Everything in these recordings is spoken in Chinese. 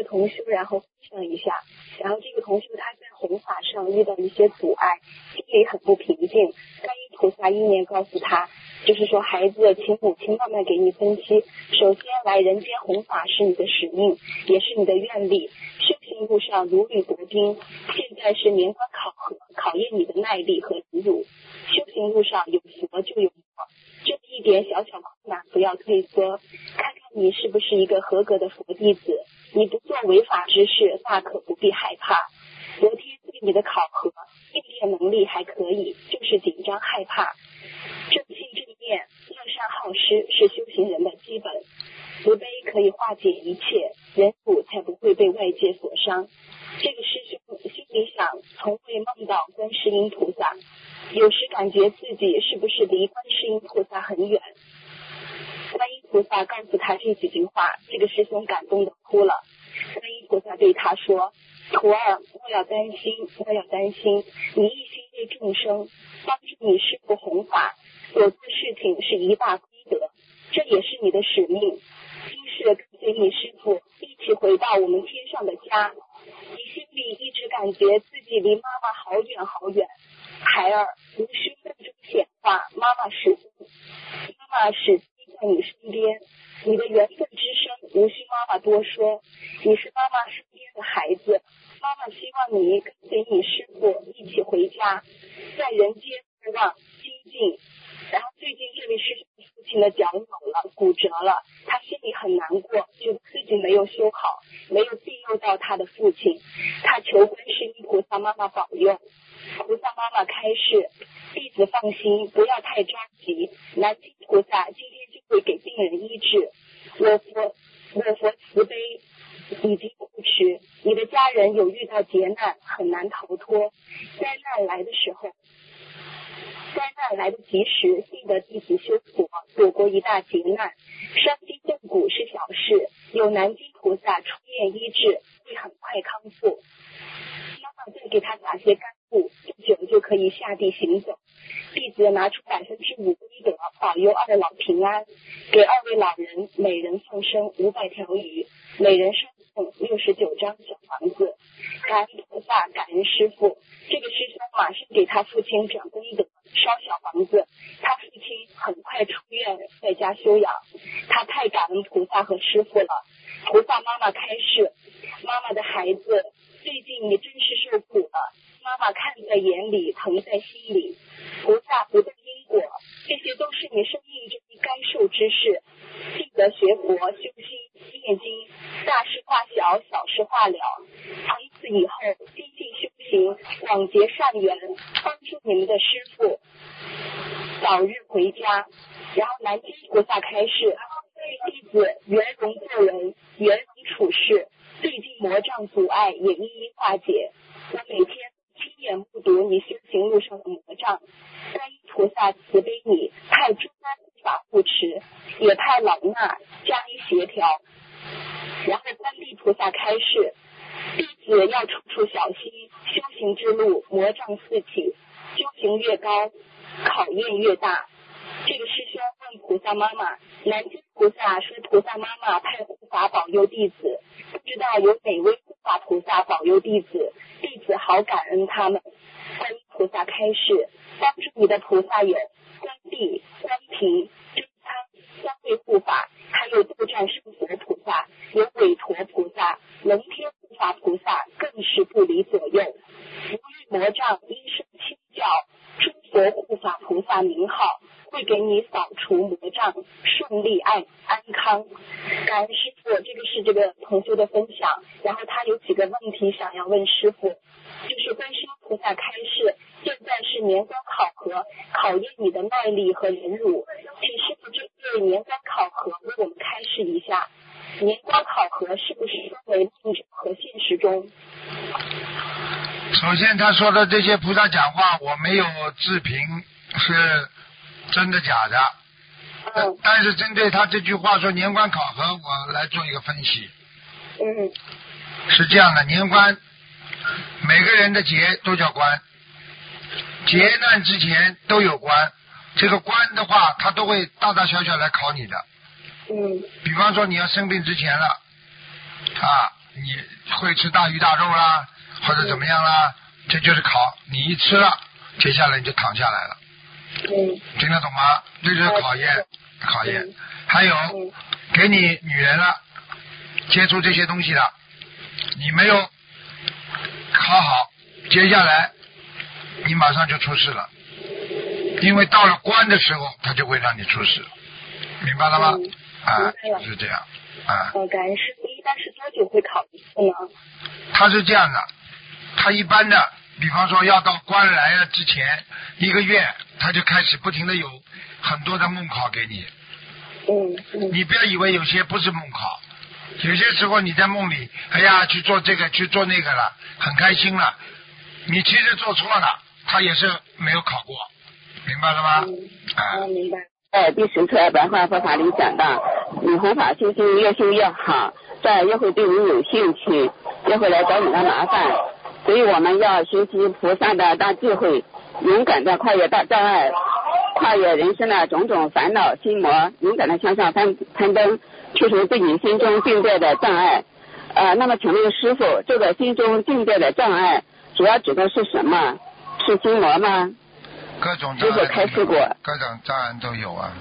个同修然后分享一下，然后这个同修他在弘法上遇到一些阻碍，心里很不平静。观音菩萨意念告诉他，就是说孩子，请母亲慢慢给你分析，首先来人间弘法是你的使命，也是你的愿力，修行路上如履薄冰，现在是年关考核，考验你的耐力和忍辱。修行路上有佛就有佛，这一点小小困难不要退缩，看看你是不是一个合格的佛弟子，你不做违法之事，大可不必害怕。昨天对你的考核应变能力还可以，就是紧张害怕。正信正念，乐善好施是修行人的基本，慈悲可以化解一切，忍辱才不会被外界所伤。这个师兄心里想，从未梦到观世音菩萨，有时感觉自己是不是离观世音菩萨很远。观音菩萨告诉他这几句话，这个师兄感动的哭了。观音菩萨对他说，徒儿，莫要担心，莫要担心，你一心为众生，帮助你师父弘法，所做事情是一大功德，这也是你的使命。今世跟随你师父一起回到我们天上的家，你心里一直感觉自己离妈妈好远好远。孩儿，无需梦中显化，妈妈始在你身边，你的缘分之声无需妈妈多说，你是妈妈身边的孩子，妈妈希望你跟随你师父一起回家，在人间不忘精进。然后最近这位师兄父亲的脚扭了，骨折了，他心里很难过，觉得自己没有修好，没有庇佑到他的父亲，他求观世音菩萨妈妈保佑。菩萨妈妈开示，弟子放心，不要太着急，南京菩萨今天就会给病人医治。我佛慈悲已经护持，你的家人有遇到劫难很难逃脱，灾难来的及时，幸得弟子修佛，躲过一大劫难。伤筋动骨是小事，有南京菩萨出面医治，会很快康复。妈妈再给他打些干布，不久就可以下地行走。弟子拿出5%功德，保佑二老平安，给2位老人每人放生500条鱼，每人上送69张小房子。感恩菩萨，感恩师父。这个师兄马上给他父亲转功德，烧小房子，他父亲很快出院，在家休养。他太感恩菩萨和师父了。菩萨妈妈开示，妈妈的孩子，最近你真是受苦了，妈妈看在眼里，疼在心里。菩萨不动因果，这些都是你生命中该受之事。记得学佛修心念经，大事化小，小事化了。从此以后精进修行，广结善缘，帮助你们的师父早日回家。然后南京菩萨开示，弟子圆融做人，圆融处事，最近魔障阻碍也一一化解。我每天亲眼目睹你修行路上的魔障，观音菩萨慈悲你，派诸般护法护持，也派老衲加以协调。然后观地菩萨开示，弟子要处处小心，修行之路魔障四起，修行越高，考验越大。这个师兄问菩萨妈妈，南京菩萨说菩萨妈妈派护法保佑弟子，不知道有哪位护法菩萨保佑弟子，弟子好感恩他们。观音菩萨开示，帮助你的菩萨有观地、观平、真参3位护法，还有斗战胜佛菩萨，有韦陀菩萨、龙天护法菩萨，更是不离左右。无欲魔障因声清教，诸佛护法菩萨名号会给你扫除魔障，顺利安康。感恩师父，这个是这个同修的分享。然后他有几个问题想要问师父，就是观世音菩萨开示，现在是年关考核，考验你的耐力和忍辱，请师父针对年关考核为我们开示一下，年关考核是不是分为梦中和现实中？ 首先他说的这些菩萨讲话我没有置评是真的假的，但是针对他这句话说年关考核，我来做一个分析。是这样的，年关每个人的劫都叫关，劫难之前都有关，这个关的话他都会大大小小来考你的。比方说你要生病之前了你会吃大鱼大肉啦，或者怎么样啦，这就是考，你一吃了，接下来你就躺下来了。听得懂吗？这就是考验，考验。还有，给你女人了，接触这些东西了，你没有考好，接下来你马上就出事了，因为到了关的时候，他就会让你出事，明白了吗？是这样啊。 感恩师父，一般是多久会考一次呢？ 他是这样的，他一般的，比方说要到关来了之前1个月，他就开始不停的有很多的梦考给你。你不要以为有些不是梦考，有些时候你在梦里，哎呀，去做这个去做那个了，很开心了，你其实做错了，他也是没有考过，明白了吗？ 明白。 在第10册白话佛法里讲到，你弘法修心越修越好，障碍越会对你有兴趣，越会来找你的麻烦，所以我们要学习菩萨的大智慧，勇敢的跨越大障碍，跨越人生的种种烦恼心魔，勇敢的向上攀登，去除自己心中境界的障碍。那么请问师父，这个心中境界的障碍主要指的是什么？是心魔吗？ 各种障碍， 师父开示过， 各种障碍都有啊。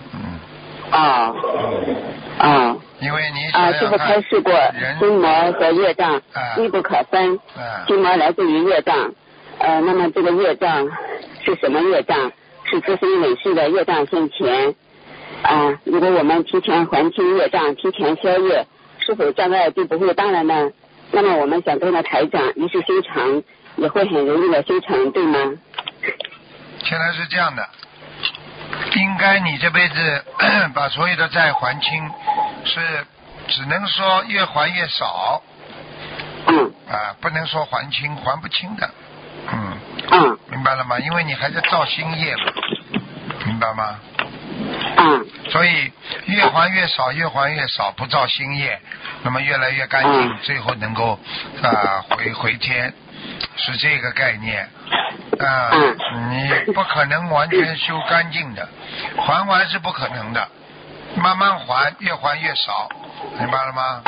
因为你师父开示过，心魔和业障密不可分，心魔来自于业障。那么这个业障是什么业障？是自身累世的业障现前。如果我们提前还清业障，提前消业，是否障碍就不会大了呢？那么我们想跟着台长一世修成，也会很容易的修成，对吗？ 现在是这样的，应该你这辈子把所有的债还清，是只能说越还越少。不能说还清，还不清的。明白了吗？因为你还在造新业嘛，明白吗？所以越还越少，越还越少，不造新业，那么越来越干净，最后能够回天，是这个概念。你不可能完全修干净的，还完是不可能的，慢慢还，越还越少，明白了吗？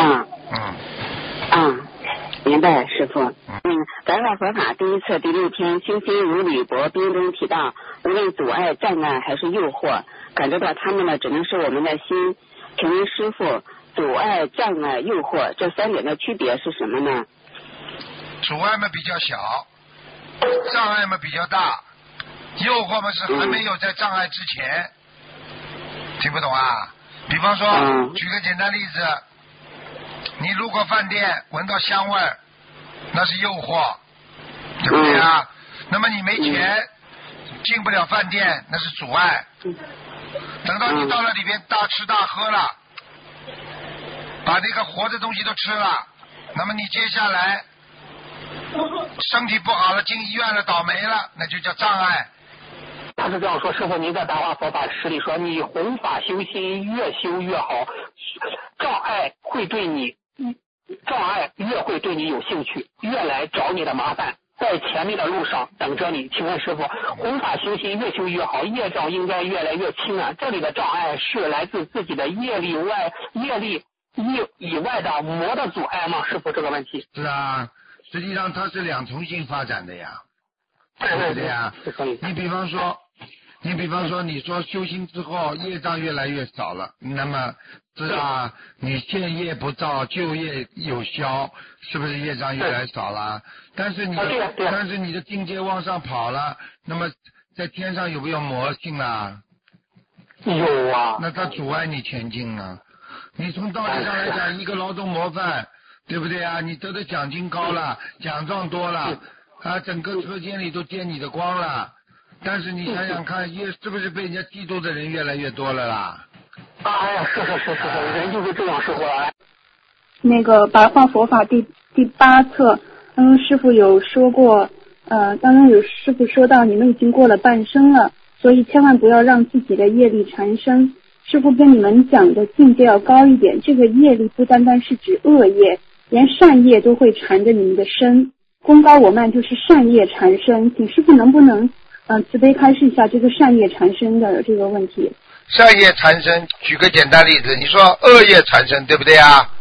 明白，师父。白话佛法第1册第6篇，修心如履薄冰中提到，无论阻碍、障碍还是诱惑，感觉到他们呢，只能是我们的心。请问师父，阻碍、障碍、诱惑这3点的区别是什么呢？ 阻碍嘛比较小，障碍嘛比较大，诱惑嘛是还没有在障碍之前。听不懂啊？比方说，举个简单例子，你路过饭店闻到香味儿，那是诱惑，对不对啊？那么你没钱进不了饭店，那是阻碍。等到你到了里边大吃大喝了，把那个活的东西都吃了，那么你接下来身体不好了，进医院了，倒霉了，那就叫障碍。 他是这样说，师父您在大话佛法实里说，你弘法修心越修越好，障碍越会对你有兴趣，越来找你的麻烦，在前面的路上等着你。请问师父，弘法修心越修越好，业障应该越来越轻啊。这里的障碍是来自自己的业力以外的魔的阻碍吗？师父，这个问题是啊，实际上它是两重性发展的呀，对不对呀？你比方说你说修心之后业障越来越少了，那么是啊，你现业不造，旧业有消，是不是业障越来越少了？但是你的境界往上跑了，那么在天上有没有魔性啊？ 有啊。 那它阻碍你前进啊。你从道理上来讲，一个劳动模范，对不对啊？你得的奖金高了，奖状多了，整个车间里都见你的光了。但是你想想看，是不是被人家嫉妒的人越来越多了啦？ 哎呀，是，人就是这样生活。 那个白话佛法第8册，师父有说过，刚刚有师父说到你们已经过了半生了，所以千万不要让自己的业力缠身。师父跟你们讲的境界要高一点，这个业力不单单是指恶业，连善业都会缠着你们的身。功高我慢就是善业缠身，请师父能不能慈悲开示一下这个善业缠身的这个问题。 善业缠身，举个简单例子，你说恶业缠身，对不对啊？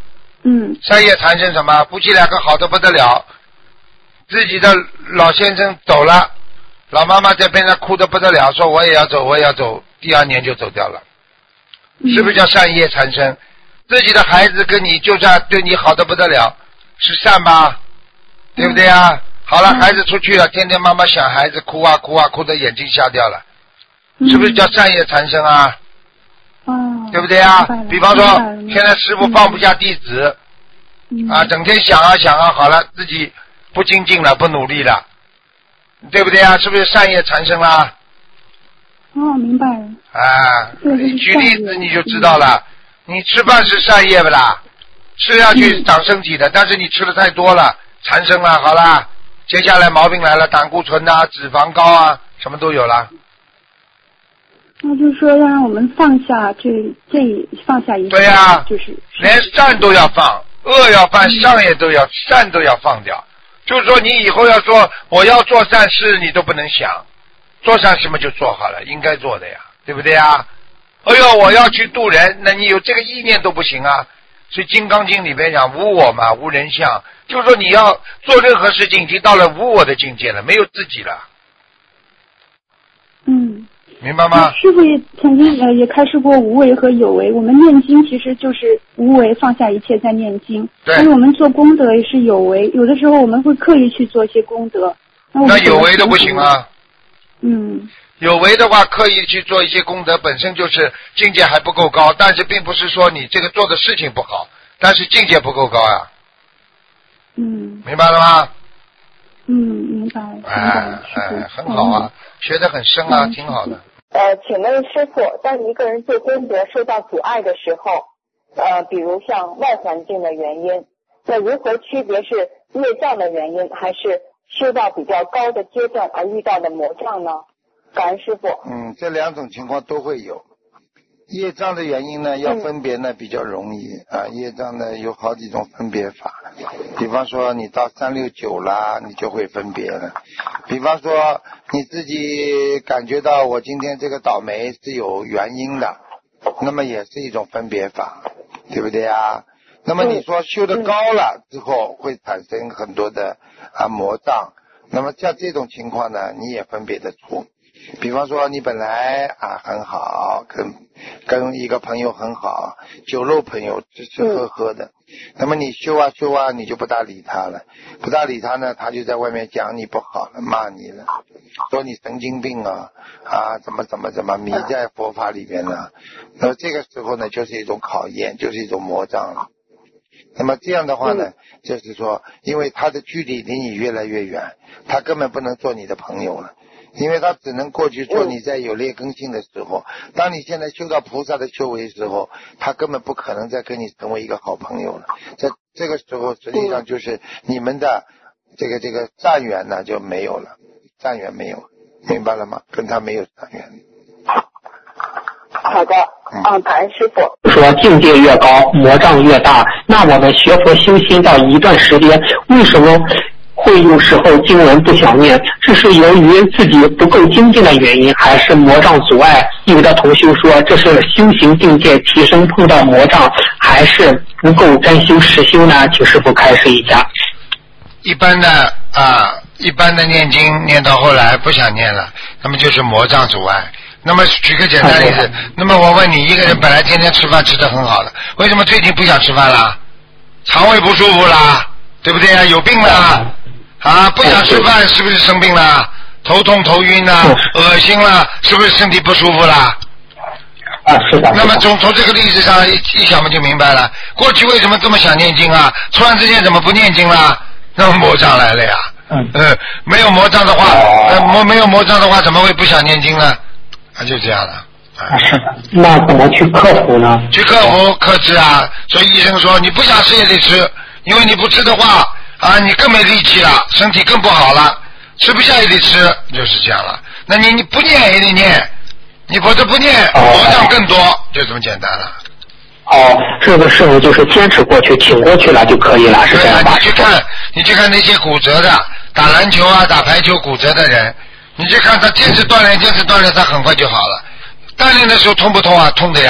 善业缠身什么？夫妻两个好得不得了，自己的老先生走了，老妈妈在边上哭得不得了，说我也要走，我也要走，第2年就走掉了，是不是叫善业缠身？自己的孩子跟你就算对你好得不得了，是善吧？对不对啊？好了，孩子出去了，天天妈妈想孩子，哭啊哭啊，哭得眼睛瞎掉了，是不是叫善业缠身啊？对不对啊？比方说现在师父放不下弟子啊，整天想啊想啊，好了，自己不精进了，不努力了，对不对啊？是不是善业缠身啦？ 明白了。 你举例子你就知道了。你吃饭是善业不啦？是要去长身体的，但是你吃的太多了，缠身了，好了，接下来毛病来了，胆固醇啊，脂肪高啊，什么都有了。 那就是说要让我们放下放下一切， 对呀， 就是连善都要放，恶要犯，善也都要，善都要放掉。就是说你以后要说我要做善事，你都不能想，做善事嘛就做好了，应该做的呀，对不对呀？哎呦，我要去度人，那你有这个意念都不行啊。所以《金刚经》里边讲无我嘛，无人相，就是说你要做任何事情已经到了无我的境界了，没有自己了。明白吗？ 师父也曾经也开示过无为和有为，我们念经其实就是无为，放下一切在念经。 对。 但是我们做功德也是有为，有的时候我们会刻意去做一些功德。 那有为都不行啊。 有为的话，刻意去做一些功德，本身就是境界还不够高，但是并不是说你这个做的事情不好，但是境界不够高呀。明白了吗？ 明白。 很好啊，学得很深啊，挺好的。 请问师父，当一个人做功德受到阻碍的时候，比如像外环境的原因，那如何区别是业障的原因，还是修到比较高的阶段而遇到的魔障呢？感恩师父。 这2种情况都会有。业障的原因呢，要分别呢比较容易啊。业障呢有好几种分别法，比方说你到369啦，你就会分别了。比方说你自己感觉到我今天这个倒霉是有原因的，那么也是一种分别法，对不对啊？那么你说修得高了之后会产生很多的魔障，那么像这种情况呢，你也分别得出。比方说你本来很好，跟一个朋友很好，酒肉朋友吃吃喝喝的，那么你修啊修啊，你就不大理他了，不大理他呢，他就在外面讲你不好了，骂你了，说你神经病啊，怎么迷在佛法里边了。那么这个时候呢，就是一种考验，就是一种魔障了。那么这样的话呢，就是说因为他的距离离你越来越远，他根本不能做你的朋友了，因为他只能过去做你在有劣根性的时候，当你现在修到菩萨的修为时候，他根本不可能再跟你成为一个好朋友了。在这个时候实际上就是你们的这个善缘呢就没有了，善缘没有，明白了吗？跟他没有善缘。 好的，感恩师父。 说境界越高，魔障越大。那我们学佛修心到一段时间，为什么会有时候经文不想念？这是由于自己不够精进的原因，还是魔障阻碍？有的同修说这是修行境界提升碰到魔障，还是不够专修实修呢？请师父开示一下。 一般的念经念到后来不想念了，那么就是魔障阻碍。那么举个简单例子，那么我问你，一个人本来天天吃饭吃得很好的，为什么最近不想吃饭了？肠胃不舒服啦，对不对啊？有病啦不想吃饭是不是生病啦？头痛头晕啦，恶心啦，是不是身体不舒服啦？ 是的。 那么从这个例子上一想嘛就明白了，过去为什么这么想念经啊？突然之间怎么不念经啦？那么魔障来了呀。没有魔障的话，没有魔障的话怎么会不想念经呢？就这样了。 是的。那怎么去克服呢？ 去克服克制啊。所以医生说你不想吃也得吃，因为你不吃的话你更没力气了，身体更不好了，吃不下也得吃，就是这样了。那你不念也得念，你否则不念魔障更多，就这么简单了。 这个时候就是坚持过去，挺过去了就可以了，是这样吧？ 你去看那些骨折的，打篮球打排球骨折的人，你去看他坚持锻炼，他很快就好了。锻炼的时候痛不痛啊？痛的呀。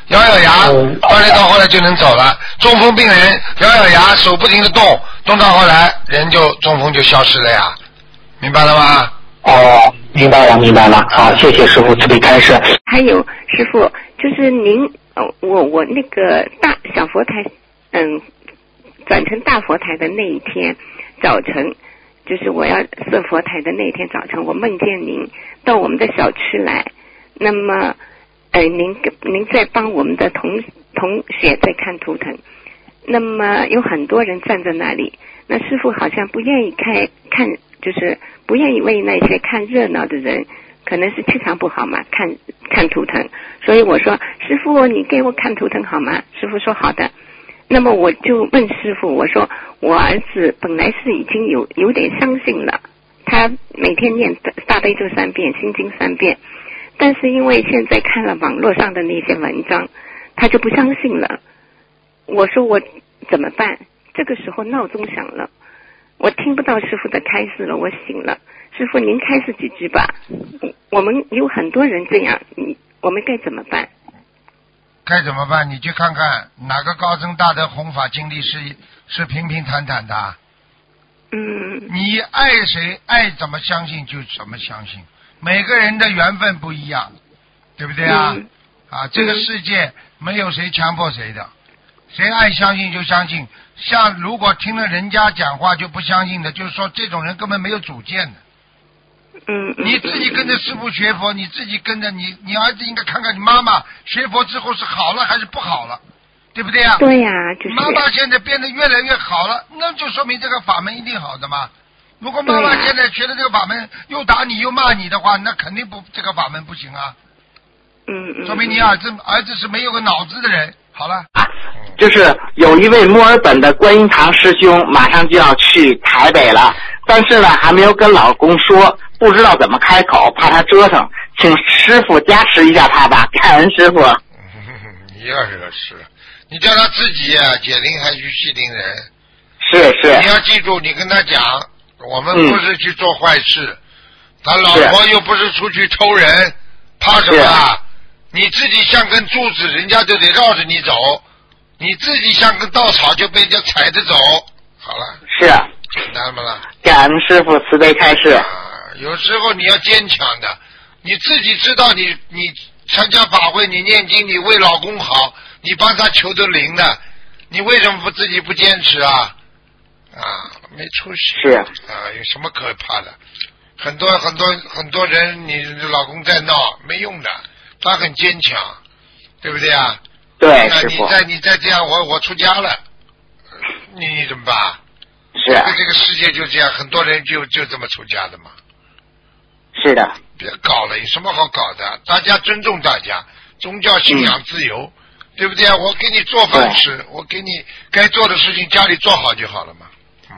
咬咬牙，锻炼到后来就能走了。中风病人咬咬牙，手不停的动，动到后来人就中风就消失了呀，明白了吗？ 哦，明白了。好，谢谢师傅慈悲开示。 还有师傅，就是您，我那个小佛台，转成大佛台的那一天早晨，就是我要设佛台的那天早晨，我梦见您到我们的小区来，那么您在帮我们的同学在看图腾，那么有很多人站在那里，那师父好像不愿意看，就是不愿意为那些看热闹的人，可能是气场不好嘛，看图腾，所以我说师父你给我看图腾好吗？师父说好的。那么我就问师父，我说我儿子本来是已经有点相信了，他每天念大悲咒3遍，心经3遍，但是因为现在看了网络上的那些文章，他就不相信了。我说我怎么办？这个时候闹钟响了，我听不到师父的开示了，我醒了。师父您开示几句吧，我们有很多人这样，我们该怎么办？ 该怎么办？你去看看哪个高僧大德弘法经历是平平坦坦的。你爱谁，爱怎么相信就怎么相信，每个人的缘分不一样，对不对啊？这个世界没有谁强迫谁的，谁爱相信就相信。像如果听了人家讲话就不相信的，就是说这种人根本没有主见的。你自己跟着师父学佛，你自己跟着你儿子应该看看你妈妈学佛之后是好了还是不好了，对不对啊？ 对呀，就是妈妈现在变得越来越好了，那就说明这个法门一定好的嘛。如果妈妈现在学的这个法门又打你又骂你的话，那肯定不这个法门不行啊。说明你儿子是没有个脑子的人。好了。 就是有一位墨尔本的观音堂师兄马上就要去台北了，但是呢还没有跟老公说，不知道怎么开口，怕他折腾，请师父加持一下他吧，感恩师父。 你要是个事，你叫他自己啊，解铃还须系铃人。 是。 你要记住，你跟他讲，我们不是去做坏事，他老婆又不是出去偷人，怕什么啊？你自己像根柱子，人家就得绕着你走。你自己像根稻草就被人家踩着走，好了。 是啊。 简单吗了？ 感恩师父慈悲开示。 有时候你要坚强的，你自己知道你参加法会，你念经，你为老公好，你帮他求得灵的，你为什么自己不坚持啊？没出息。 是有什么可怕的？很多人，你老公在闹没用的，他很坚强，对不对啊？ 对，师父。 你再这样，我出家了，你怎么办？ 是。 这个世界就这样，很多人就这么出家的嘛。 是的。 别搞了，有什么好搞的？大家尊重大家，宗教信仰自由，对不对啊？我给你做饭吃，我给你该做的事情家里做好就好了嘛。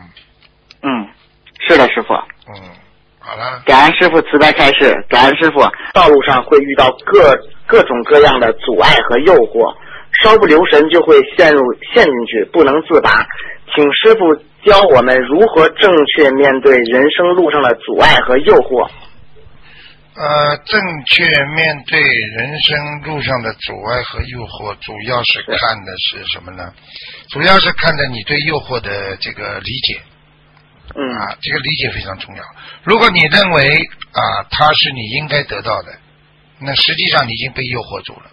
是的，师父。 好了。 感恩师父慈悲开示，感恩师父。道路上会遇到各种各样的阻碍和诱惑，稍不留神就会陷进去，不能自拔。请师父教我们如何正确面对人生路上的阻碍和诱惑。 正确面对人生路上的阻碍和诱惑，主要是看的是什么呢？主要是看的你对诱惑的这个理解。这个理解非常重要。如果你认为它是你应该得到的，那实际上你已经被诱惑住了。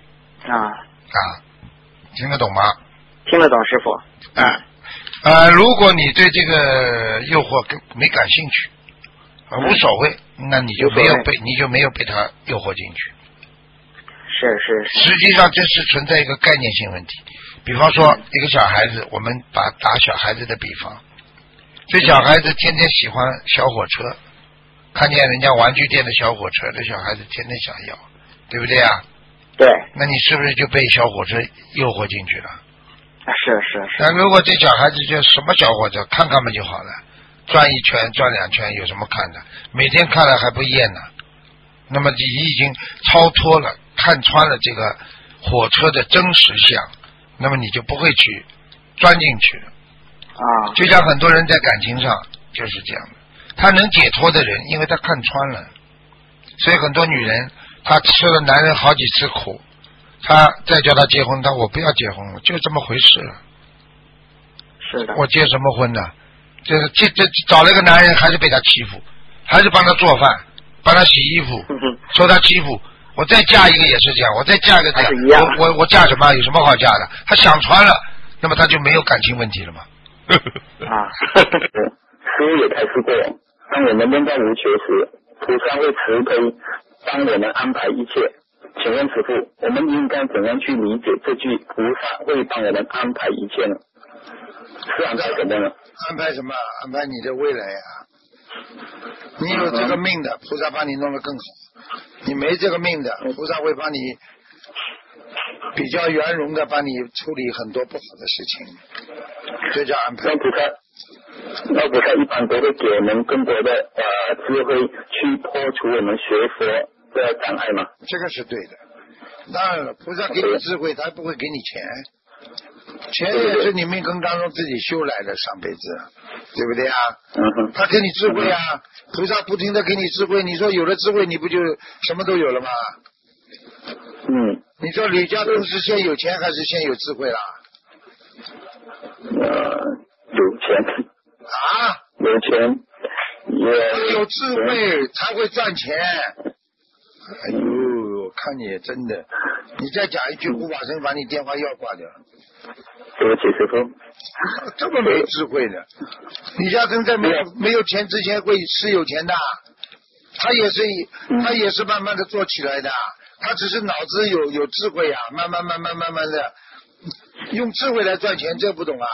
听得懂吗？ 听得懂，师父。 如果你对这个诱惑没感兴趣，无所谓，那你就没有被它诱惑进去。 是。 实际上这是存在一个概念性问题。比方说一个小孩子，我们打小孩子的比方，这小孩子天天喜欢小火车，看见人家玩具店的小火车，这小孩子天天想要，对不对啊？ 对。 那你是不是就被小火车诱惑进去了？ 是。 那如果这小孩子就什么小火车看看嘛就好了，转一圈转2圈有什么看的？每天看了还不厌呢。那么你已经超脱了，看穿了这个火车的真实相，那么你就不会去钻进去了。就像很多人在感情上就是这样的，他能解脱的人，因为他看穿了，所以很多女人她吃了男人好几次苦， 他再叫他结婚，我不要结婚了，就这么回事。 是的。 我结什么婚呢？这找了个男人，还是被他欺负，还是帮他做饭，帮他洗衣服，受他欺负。我再嫁一个也是这样，我再嫁一个这样，我嫁什么？有什么好嫁的？他想穿了，那么他就没有感情问题了吗？ 啊，师父也开示过，当我们念在无求时，菩萨会慈悲帮我们安排一切。请问师父，我们应该怎样去理解这句菩萨会帮我们安排一切呢？是安排什么呢？ 安排什么？安排你的未来呀。你有这个命的，菩萨帮你弄得更好；你没这个命的，菩萨会帮你比较圆融的帮你处理很多不好的事情，这叫安排。 那菩萨一般都会给我们更多的智慧去破除我们学佛的障碍吗？ 这个是对的。当然了，菩萨给你智慧，他不会给你钱，钱也是你命根当中自己修来的，上辈子，对不对啊？他给你智慧啊，菩萨不停的给你智慧，你说有了智慧，你不就什么都有了吗？你说李家东是先有钱还是先有智慧啦？ 有钱。 啊？ 有钱。 有智慧才会赚钱。哎呦，我看你真的，你再讲一句护法神把你电话要挂掉。 对不起师父。 这么没智慧的，李嘉诚在没有钱之前会是有钱的，他也是慢慢的做起来的，他只是脑子有智慧啊，慢慢的用智慧来赚钱，这不懂啊？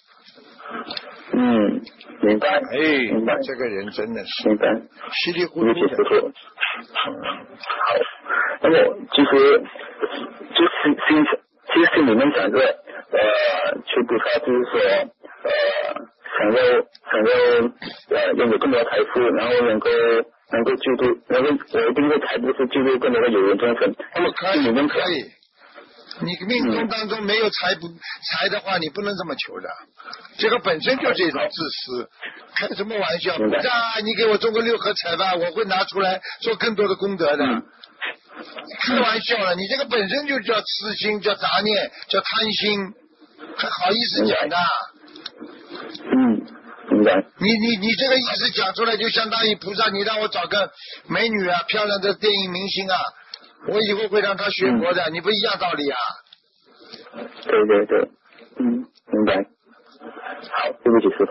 明白。 明白。这个人真的是明白， 稀里糊涂的。 好，那么其实心里面想着求菩萨就是说想要拥有更多的财富，然后能够救度，然后我一定会财富是救度更多的有缘众生。那么可以。你命中当中没有财的话，你不能这么求的，这个本身就是一种自私。开什么玩笑？你给我中个6合彩吧，我会拿出来做更多的功德的。开玩笑了，你这个本身就叫痴心，叫杂念，叫贪心，还好意思讲的？ 明白。 你这个意思讲出来，就相当于菩萨，你让我找个美女啊，漂亮的电影明星啊，我以后会让她学佛的，你不一样道理啊？ 对，明白。好，对不起师父。